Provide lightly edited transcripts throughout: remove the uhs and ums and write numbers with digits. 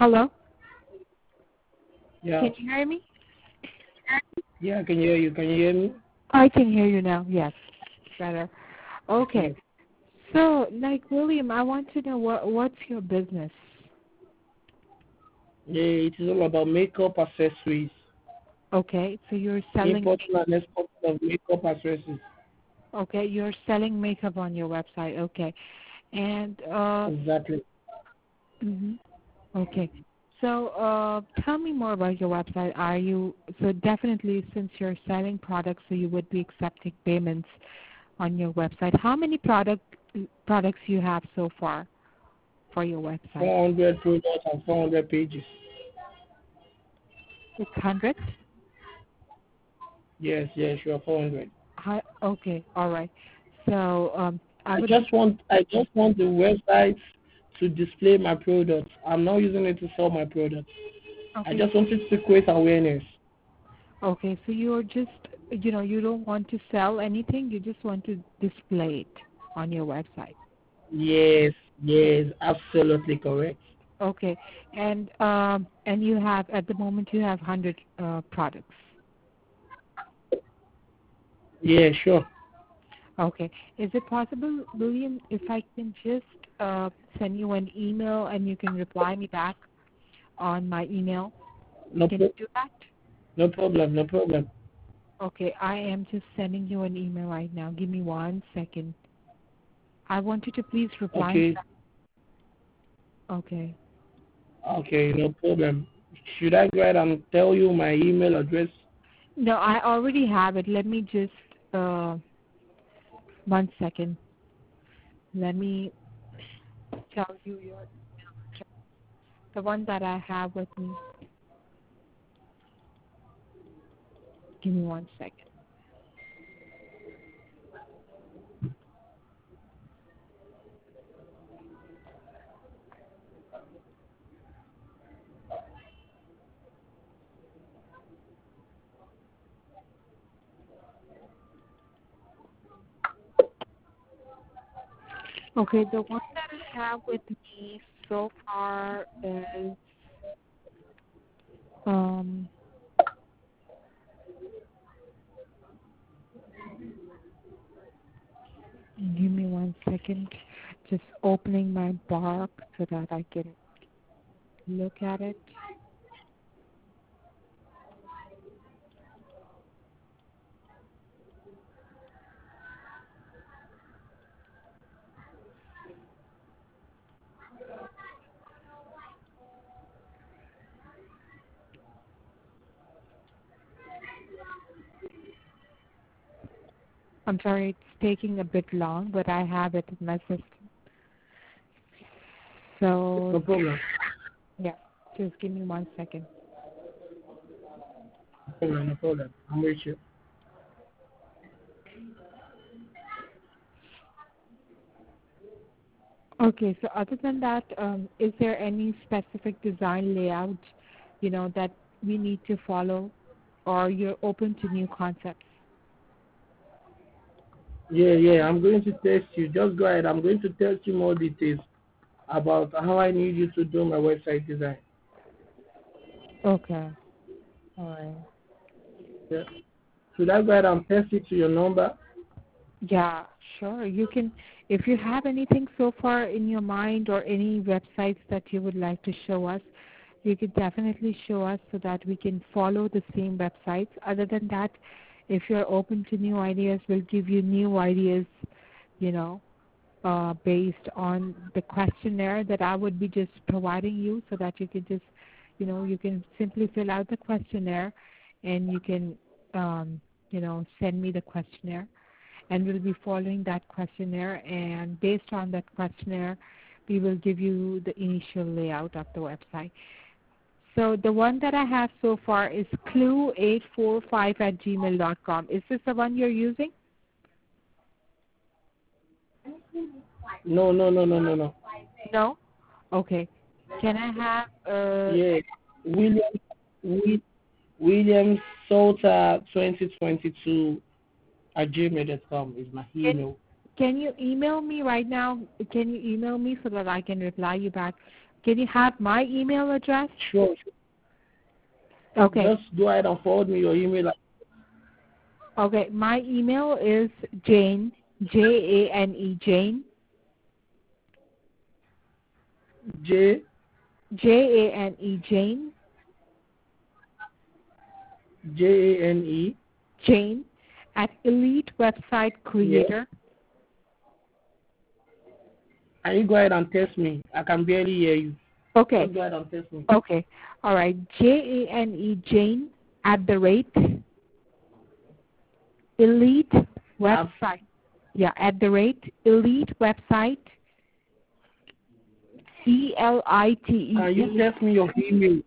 Hello? Yeah. Can you hear me? Yeah, I can hear you. Can you hear me? I can hear you now. Yes, better. Okay. Yes. So, like William, I want to know what's your business? Yeah, it is all about makeup accessories, Okay, so you're selling. importing and exporting of makeup accessories. Okay, you're selling makeup on your website. Okay, and Exactly. mhm. Okay. So, tell me more about your website. Are you so definitely since you're selling products, so you would be accepting payments on your website. How many products you have so far for your website? 400 products and 400 pages. It's hundreds. Yes, yes, sure, 400. Okay, all right. So, I I would. just want the website to display my products. I'm not using it to sell my products. I Okay, just want it to create awareness. okay. So you're just, you don't want to sell anything. You just want to display it on your website. Yes, yes, absolutely correct. Okay, and you have at the moment you have 100 products. Yeah, sure. Okay, is it possible, William, if I can just send you an email and you can reply me back on my email? No, Can you do that? no problem, no problem. Okay, I am just sending you an email right now. Give me 1 second. I want you to please reply me Okay, back. Okay. okay, no problem. Should I go ahead and tell you my email address? No, I already have it. Let me just 1 second. Let me tell you the one that I have with me. Give me 1 second. Okay, the one that I have with me so far is um give me 1 second. Just opening my bark so that I can look at it. I'm sorry it's taking a bit long, but I have it in my system. So No problem. yeah, just give me 1 second. No problem, no problem. I'm with you. Okay, so other than that, is there any specific design layout, that we need to follow, or you're open to new concepts? Yeah, yeah, I'm going to test you. Just go ahead. I'm going to test you more details about how I need you to do my website design. Okay, all right. Yeah. Should I go ahead and test it to your number? Yeah, sure. You can, if you have anything so far in your mind or any websites that you would like to show us, you could definitely show us so that we can follow the same websites. Other than that, if you're open to new ideas, we'll give you new ideas, you know, based on the questionnaire that I would be just providing you so that you can just, you can simply fill out the questionnaire and you can, send me the questionnaire and we'll be following that questionnaire, and based on that questionnaire, we will give you the initial layout of the website. So the one that I have so far is clue845@gmail.com. Is this the one you're using? No, no, no, no, no, no. No? Okay. Can I have Yeah, William, Wi- William Salter 2022 at gmail.com is my can email. can you email me right now? Can you email me so that I can reply you back Can you have my email address? Sure. Okay. Just go ahead and forward me your email. Okay. My email is Jane, Jane, Jane, J Jane, Jane, Jane. Jane at Elite Website Creator. Yes. And you go ahead and test me. I can barely hear you. Okay. Just go ahead and test me. Okay. All right. Jane at the rate Elite Website. Yeah, at the rate Elite Website. ELITE. Can you test me your email?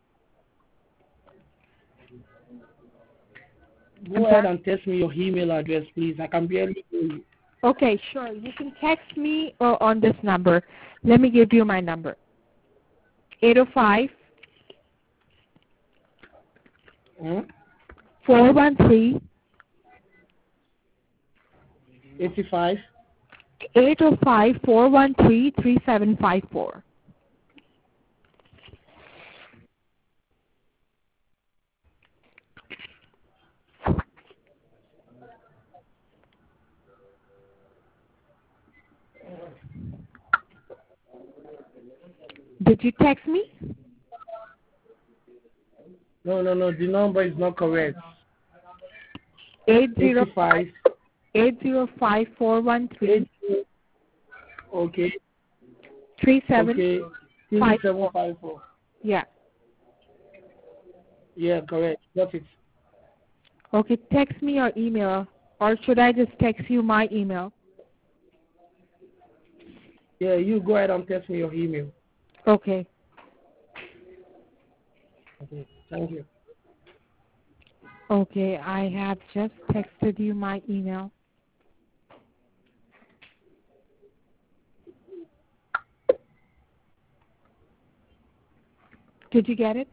Go ahead and text me your email address, please. I can barely hear you. Okay, sure. You can text me on this number. Let me give you my number. 805 413 85. 805 413 3754. Did you text me? No. The number is not correct. 805 413 Okay. 3754. Yeah. Yeah, correct. Got it. Okay, text me your email, or should I just text you my email? Yeah, you go ahead and text me your email. Okay. Okay. Thank you. Okay, I have just texted you my email. Did you get it?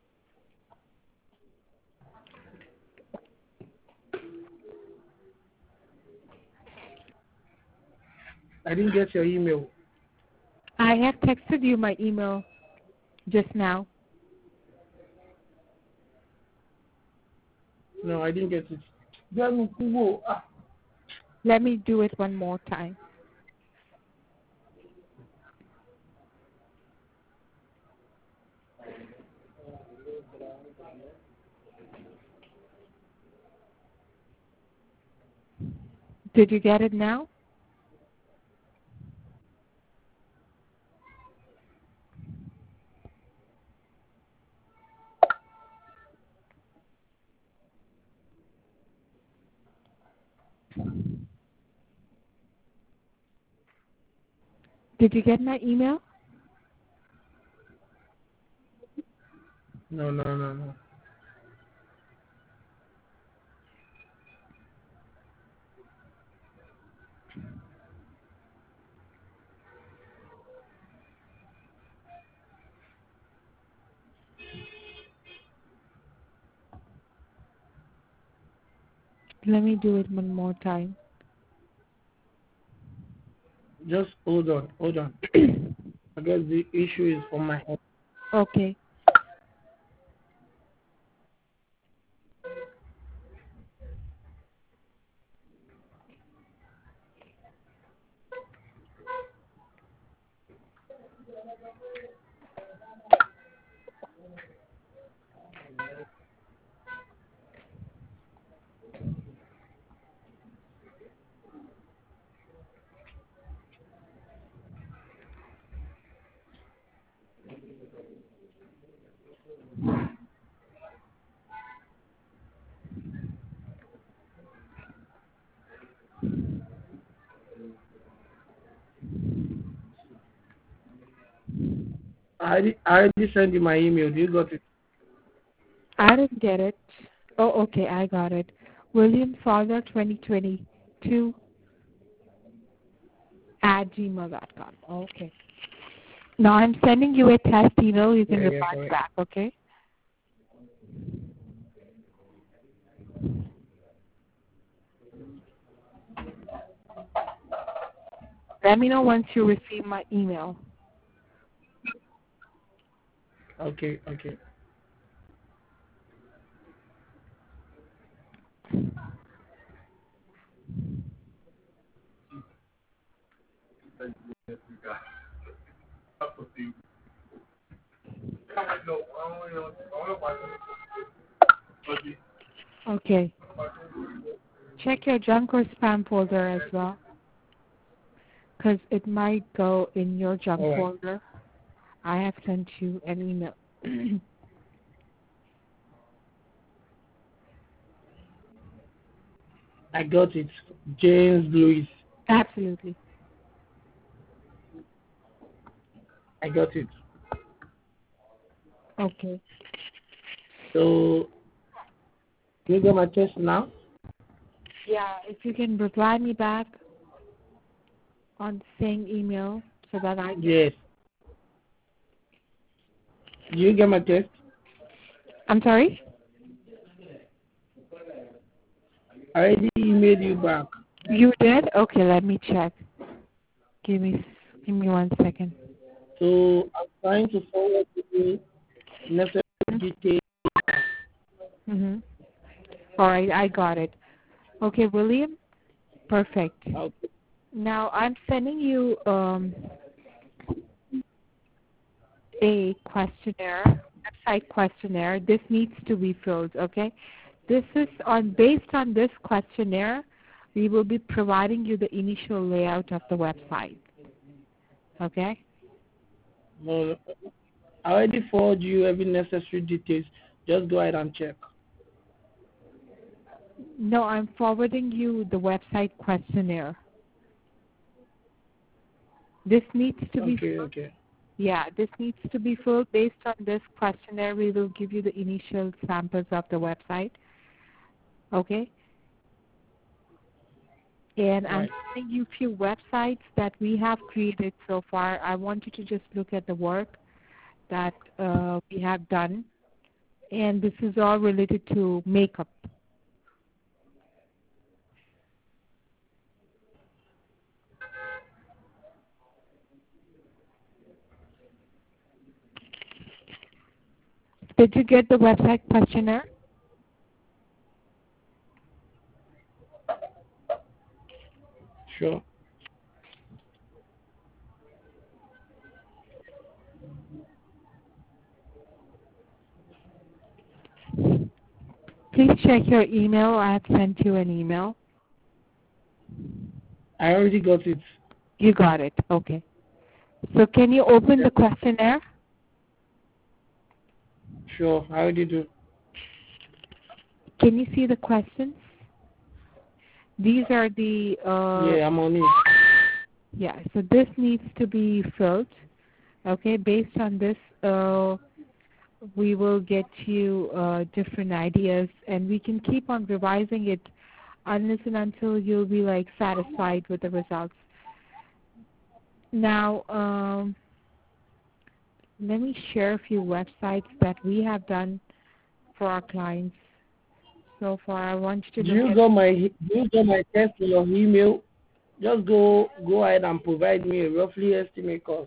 I didn't get your email. I have texted you my email just now. No, I didn't get it. Let me do it one more time. Did you get it now? Did you get my email? No. Let me do it one more time. Just hold on. I guess the issue is from my head. Okay. I already sent you my email. Do you got it? I didn't get it. Oh, okay, I got it. William Father 2022 @gmail.com. Okay. Now I'm sending you a test email. You can reply Correct. back, okay? Let me know once you receive my email. Okay, okay. Okay. Check your junk or spam folder as well, because it might go in your junk All right. folder. I have sent you an email. I got it. James Louis. Absolutely. I got it. Okay. So, can you get my test now? Yeah, if you can reply me back on the same email so that I can. Yes. Do you get my test? I'm sorry? I already emailed you back. You did? Okay, let me check. Give me 1 second. So, I'm trying to forward to you necessary details. Mm-hmm. All right, I got it. Okay, William? Perfect. Okay. Now, I'm sending you a questionnaire, website questionnaire. This needs to be filled, okay? This is based on this questionnaire, we will be providing you the initial layout of the website, okay? No, I already forwarded you every necessary details. Just go ahead and check. No, I'm forwarding you the website questionnaire. This needs to be Okay, filled. okay. Yeah, this needs to be filled. Based on this questionnaire, we will give you the initial samples of the website, okay? And I'm Right. sending you a few websites that we have created so far. I want you to just look at the work that we have done. And this is all related to makeup. Did you get the website questionnaire? Sure. Please check your email. I have sent you an email. I already got it. You got it. Okay. So can you open the questionnaire? Sure, I already do. Can you see the questions? These are the, Yeah, I'm on it. yeah, so this needs to be filled. Okay, based on this, we will get you different ideas, and we can keep on revising it unless and until you'll be like satisfied with the results. Now, let me share a few websites that we have done for our clients so far. I want you to Do look you at. got my test in your email? Just go ahead and provide me a roughly estimate cost.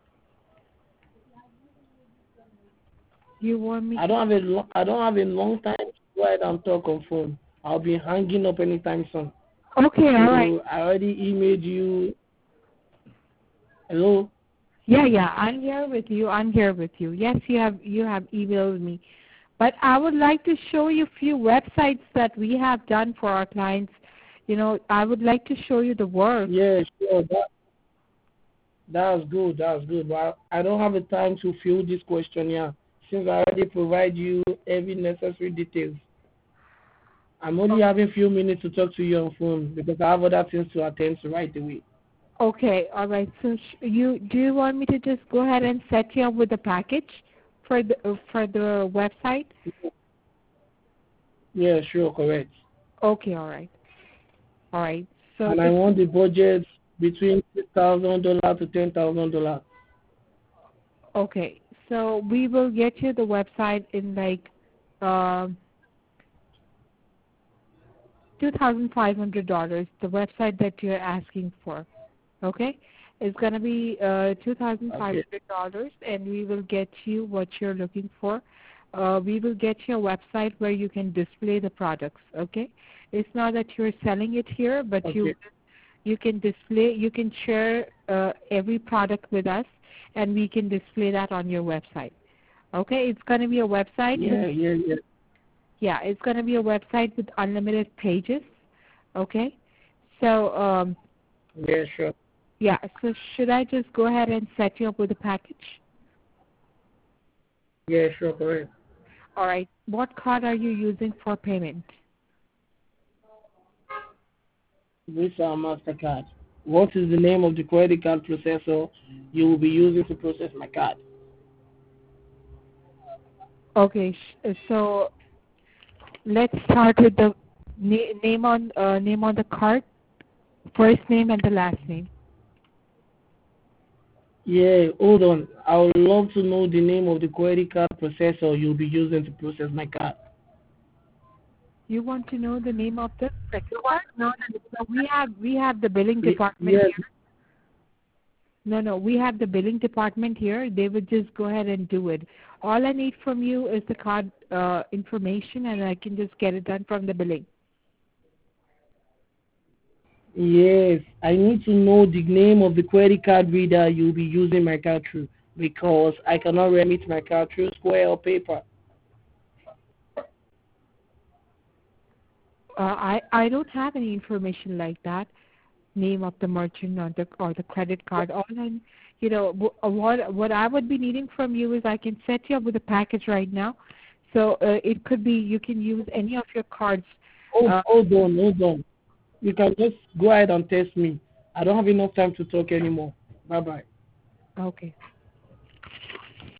You want me I don't I don't have a long time to go ahead and talk on phone. I'll be hanging up anytime soon. to? Okay, all right. So I already emailed you. Hello. Yeah, I'm here with you. I'm here with you. Yes, you have emailed me. But I would like to show you a few websites that we have done for our clients. You know, I would like to show you the work. Yeah, sure. That's good. That's good. But I don't have the time to fill this questionnaire since I already provide you every necessary details. I'm only having a few minutes to talk to you on phone because I have other things to attend to right away. Okay, all right. So do you want me to just go ahead and set you up with the package for the website? Yeah, sure, correct. Okay, all right. All right. So And I if want the budget between $6,000 to $10,000. okay, so we will get you the website in like um $2,500, the website that you're asking for. Okay? It's going to be Okay. $2,500, and we will get you what you're looking for. We will get you a website where you can display the products, okay? It's not that you're selling it here, but Okay. you can display, you can share every product with us, and we can display that on your website. Okay, it's going to be a website with, Yeah. yeah, it's going to be a website with unlimited pages. Okay, so Yeah, sure. yeah, so should I just go ahead and set you up with a package? Yeah, sure, correct. All right, what card are you using for payment? Visa or MasterCard. What is the name of the credit card processor you will be using to process my card? Okay, so let's start with the name on the card, first name and the last name. Yeah, hold on. I would love to know the name of the credit card processor you'll be using to process my card. You want to know the name of the credit card? No, we have the billing department Yes, here. No, we have the billing department here. They would just go ahead and do it. All I need from you is the card information, and I can just get it done from the billing. yes. I need to know the name of the credit card reader you'll be using my card through because I cannot remit my card through Square or paper. I don't have any information like that. Name of the merchant or the credit card. All I, what I would be needing from you is I can set you up with a package right now. So it could be you can use any of your cards. Uh, Hold on. You can just go ahead and test me. I don't have enough time to talk anymore. Bye bye. okay.